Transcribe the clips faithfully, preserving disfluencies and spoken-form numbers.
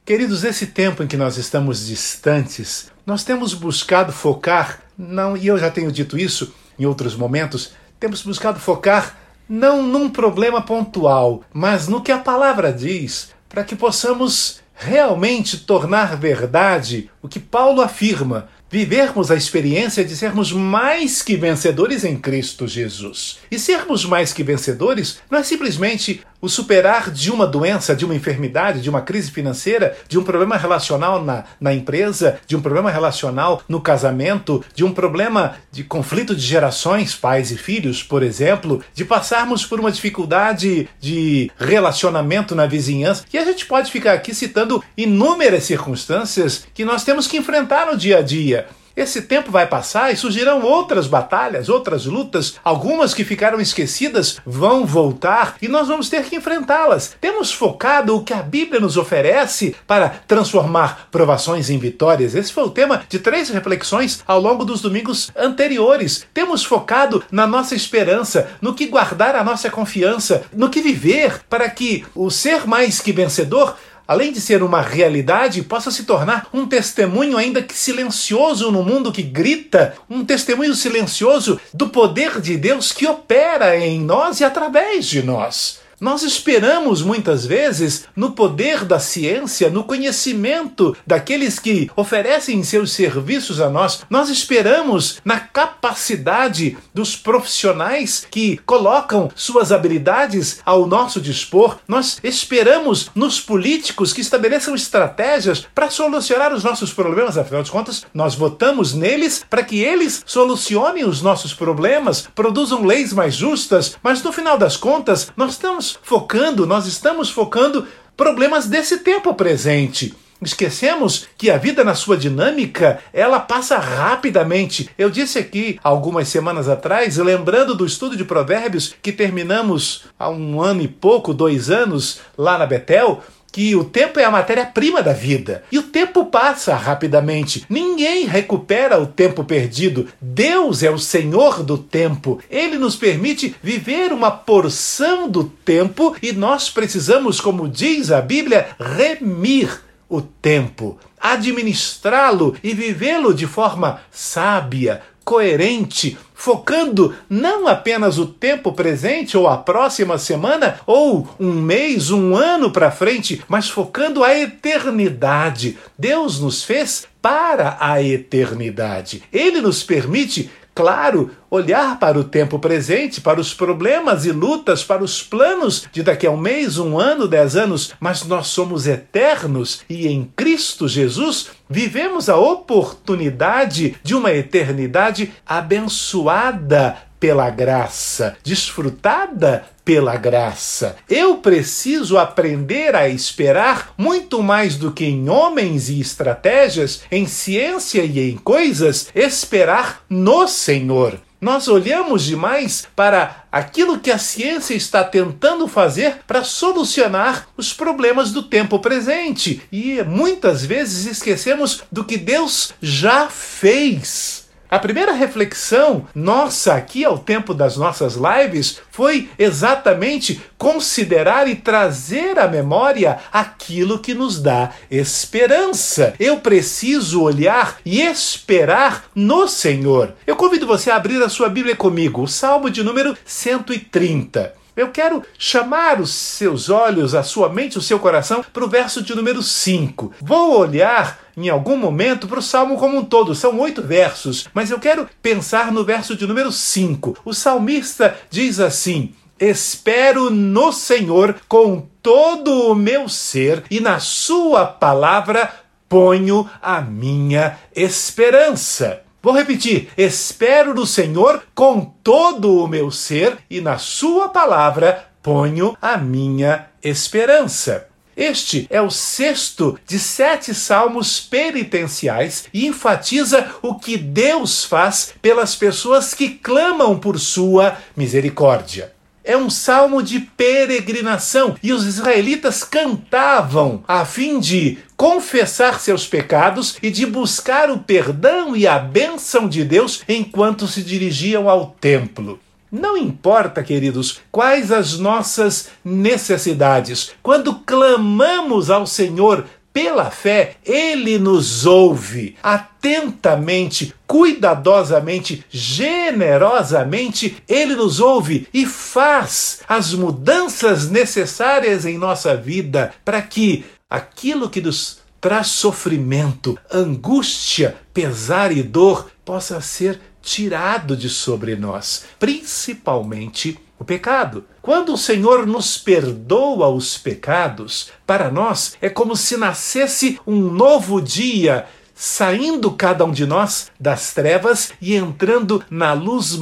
Queridos, esse tempo em que nós estamos distantes, nós temos buscado focar, não, e eu já tenho dito isso em outros momentos, temos buscado focar não num problema pontual, mas no que a palavra diz, para que possamos realmente tornar verdade o que Paulo afirma, vivermos a experiência de sermos mais que vencedores em Cristo Jesus. E sermos mais que vencedores não é simplesmente o superar de uma doença, de uma enfermidade, de uma crise financeira, de um problema relacional na, na empresa, de um problema relacional no casamento, de um problema de conflito de gerações, pais e filhos, por exemplo, de passarmos por uma dificuldade de relacionamento na vizinhança. E a gente pode ficar aqui citando inúmeras circunstâncias que nós temos que enfrentar no dia a dia. Esse tempo vai passar e surgirão outras batalhas, outras lutas, algumas que ficaram esquecidas vão voltar e nós vamos ter que enfrentá-las. Temos focado o que a Bíblia nos oferece para transformar provações em vitórias. Esse foi o tema de três reflexões ao longo dos domingos anteriores. Temos focado na nossa esperança, no que guardar a nossa confiança, no que viver para que o ser mais que vencedor, além de ser uma realidade, possa se tornar um testemunho ainda que silencioso no mundo que grita, um testemunho silencioso do poder de Deus que opera em nós e através de nós. Nós esperamos muitas vezes no poder da ciência, no conhecimento daqueles que oferecem seus serviços a nós. Nós esperamos na capacidade dos profissionais que colocam suas habilidades ao nosso dispor. Nós esperamos nos políticos que estabeleçam estratégias para solucionar os nossos problemas. Afinal de contas, nós votamos neles para que eles solucionem os nossos problemas, produzam leis mais justas, mas no final das contas, nós estamos focando, nós estamos focando problemas desse tempo presente. Esquecemos que a vida na sua dinâmica, ela passa rapidamente. Eu disse aqui, algumas semanas atrás, lembrando do estudo de Provérbios que terminamos há um ano e pouco, dois anos, lá na Betel, que o tempo é a matéria-prima da vida. E o tempo passa rapidamente. Ninguém recupera o tempo perdido. Deus é o Senhor do tempo. Ele nos permite viver uma porção do tempo e nós precisamos, como diz a Bíblia, remir o tempo, administrá-lo e vivê-lo de forma sábia, coerente, focando não apenas o tempo presente ou a próxima semana ou um mês, um ano para frente, mas focando a eternidade. Deus nos fez para a eternidade. Ele nos permite, claro, olhar para o tempo presente, para os problemas e lutas, para os planos de daqui a um mês, um ano, dez anos, mas nós somos eternos e em Cristo Jesus vivemos a oportunidade de uma eternidade abençoada pela graça, desfrutada pela graça. Eu preciso aprender a esperar muito mais do que em homens e estratégias, em ciência e em coisas, esperar no Senhor. Nós olhamos demais para aquilo que a ciência está tentando fazer para solucionar os problemas do tempo presente. E muitas vezes esquecemos do que Deus já fez. A primeira reflexão nossa aqui ao tempo das nossas lives foi exatamente considerar e trazer à memória aquilo que nos dá esperança. Eu preciso olhar e esperar no Senhor. Eu convido você a abrir a sua Bíblia comigo, o Salmo de número cento e trinta. Eu quero chamar os seus olhos, a sua mente, o seu coração para o verso de número cinco. Vou olhar em algum momento para o Salmo como um todo. São oito versos, mas eu quero pensar no verso de número cinco. O salmista diz assim: espero no Senhor com todo o meu ser e na sua palavra ponho a minha esperança. Vou repetir, espero no Senhor com todo o meu ser e na sua palavra ponho a minha esperança. Este é o sexto de sete salmos penitenciais e enfatiza o que Deus faz pelas pessoas que clamam por sua misericórdia. É um salmo de peregrinação e os israelitas cantavam a fim de confessar seus pecados e de buscar o perdão e a bênção de Deus enquanto se dirigiam ao templo. Não importa, queridos, quais as nossas necessidades, quando clamamos ao Senhor pela fé, Ele nos ouve atentamente, cuidadosamente, generosamente. Ele nos ouve e faz as mudanças necessárias em nossa vida para que aquilo que nos traz sofrimento, angústia, pesar e dor possa ser tirado de sobre nós, principalmente o pecado. Quando o Senhor nos perdoa os pecados, para nós é como se nascesse um novo dia, saindo cada um de nós das trevas e entrando na luz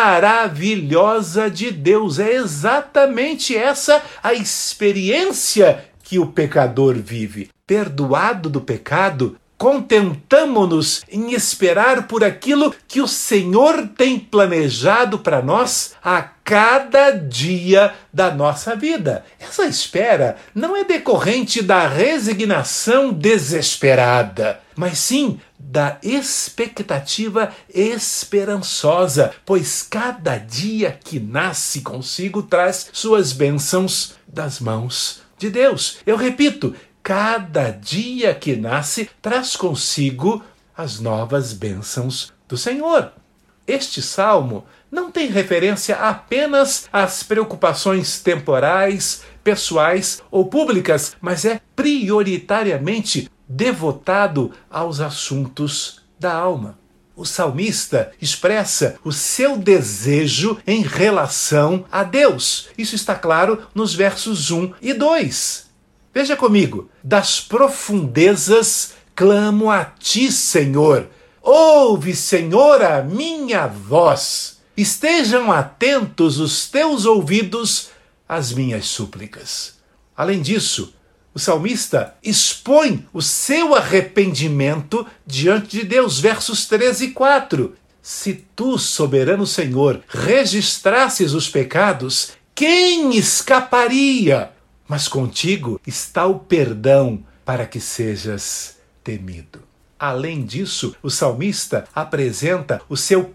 maravilhosa de Deus. É exatamente essa a experiência que o pecador vive. Perdoado do pecado, contentamo-nos em esperar por aquilo que o Senhor tem planejado para nós a cada dia da nossa vida. Essa espera não é decorrente da resignação desesperada, mas sim da expectativa esperançosa, pois cada dia que nasce consigo traz suas bênçãos das mãos de Deus. Eu repito, cada dia que nasce traz consigo as novas bênçãos do Senhor. Este salmo não tem referência apenas às preocupações temporais, pessoais ou públicas, mas é prioritariamente devotado aos assuntos da alma. O salmista expressa o seu desejo em relação a Deus. Isso está claro nos versos um e dois. Veja comigo. Das profundezas clamo a ti, Senhor. Ouve, Senhor, a minha voz. Estejam atentos os teus ouvidos às minhas súplicas. Além disso, o salmista expõe o seu arrependimento diante de Deus. Versos três e quatro. Se tu, soberano Senhor, registrasses os pecados, quem escaparia? Mas contigo está o perdão para que sejas temido. Além disso, o salmista apresenta o seu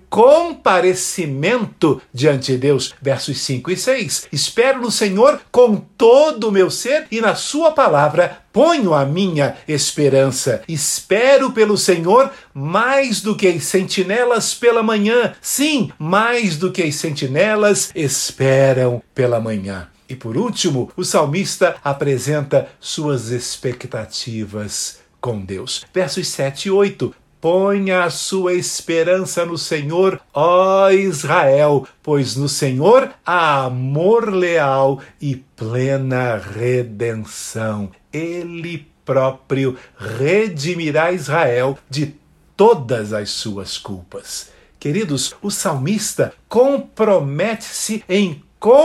comparecimento diante de Deus. Versos cinco e seis. Espero no Senhor com todo o meu ser e na sua palavra ponho a minha esperança. Espero pelo Senhor mais do que as sentinelas pela manhã. Sim, mais do que as sentinelas esperam pela manhã. E por último, o salmista apresenta suas expectativas com Deus. Versos sete e oito. Ponha a sua esperança no Senhor, ó Israel, pois no Senhor há amor leal e plena redenção. Ele próprio redimirá Israel de todas as suas culpas. Queridos, o salmista compromete-se em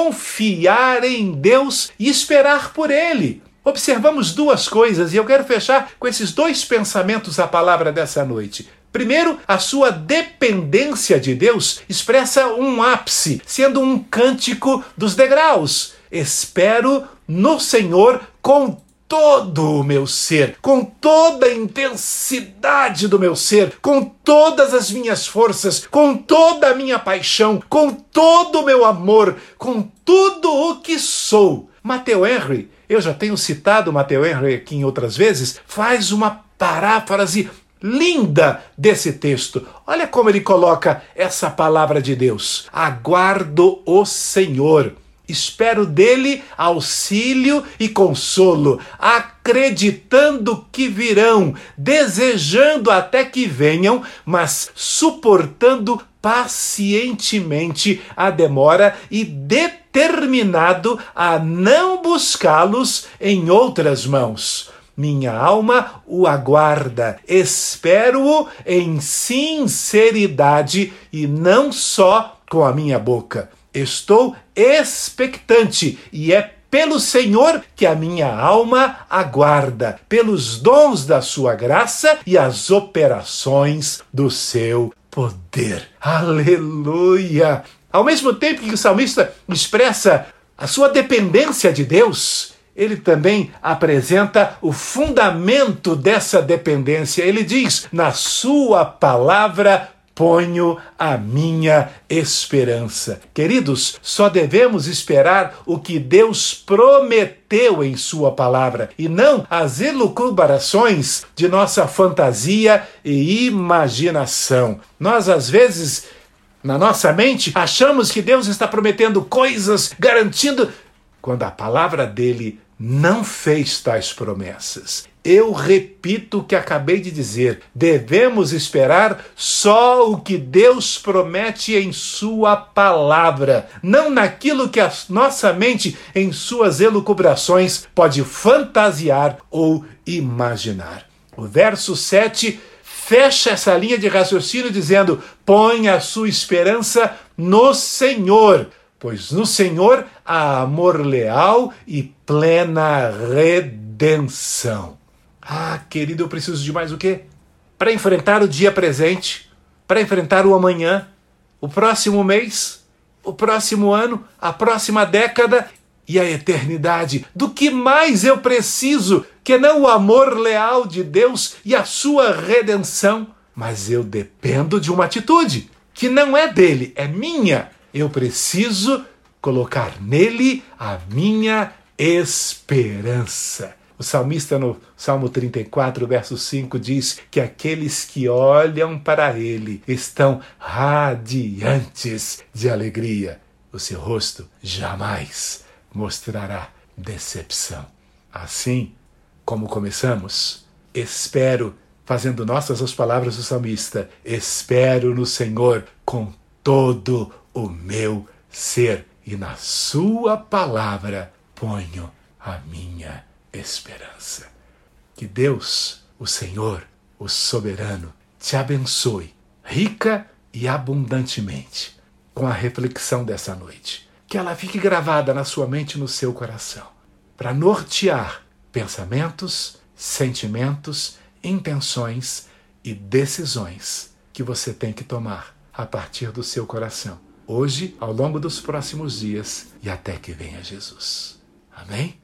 confiar em Deus e esperar por Ele. Observamos duas coisas e eu quero fechar com esses dois pensamentos a palavra dessa noite. Primeiro, a sua dependência de Deus expressa um ápice, sendo um cântico dos degraus. Espero no Senhor com todo o meu ser, com toda a intensidade do meu ser, com todas as minhas forças, com toda a minha paixão, com todo o meu amor, com tudo o que sou. Matthew Henry, eu já tenho citado Matthew Henry aqui em outras vezes, faz uma paráfrase linda desse texto. Olha como ele coloca essa palavra de Deus. Aguardo o Senhor. Espero dele auxílio e consolo, acreditando que virão, desejando até que venham, mas suportando pacientemente a demora e determinado a não buscá-los em outras mãos. Minha alma o aguarda, espero-o em sinceridade e não só com a minha boca. Estou expectante e é pelo Senhor que a minha alma aguarda, pelos dons da sua graça e as operações do seu poder. Aleluia! Ao mesmo tempo que o salmista expressa a sua dependência de Deus, ele também apresenta o fundamento dessa dependência. Ele diz, na sua palavra ponho a minha esperança. Queridos, só devemos esperar o que Deus prometeu em sua palavra e não as elucubrações de nossa fantasia e imaginação. Nós, às vezes, na nossa mente, achamos que Deus está prometendo coisas, garantindo, quando a palavra dele não fez tais promessas. Eu repito o que acabei de dizer. Devemos esperar só o que Deus promete em sua palavra, não naquilo que a nossa mente, em suas elucubrações, pode fantasiar ou imaginar. O verso sete fecha essa linha de raciocínio dizendo: põe a sua esperança no Senhor, pois no Senhor há amor leal e plena redenção. Ah, querido, eu preciso de mais o quê? Para enfrentar o dia presente, para enfrentar o amanhã, o próximo mês, o próximo ano, a próxima década e a eternidade. Do que mais eu preciso que não o amor leal de Deus e a sua redenção? Mas eu dependo de uma atitude que não é dele, é minha. Eu preciso colocar nele a minha esperança. O salmista no Salmo trinta e quatro, verso cinco, diz que aqueles que olham para ele estão radiantes de alegria. O seu rosto jamais mostrará decepção. Assim como começamos, espero, fazendo nossas as palavras do salmista, espero no Senhor com todo o meu ser, e na sua palavra ponho a minha esperança. Que Deus, o Senhor, o soberano, te abençoe rica e abundantemente com a reflexão dessa noite. Que ela fique gravada na sua mente e no seu coração, para nortear pensamentos, sentimentos, intenções e decisões que você tem que tomar a partir do seu coração, hoje, ao longo dos próximos dias e até que venha Jesus. Amém?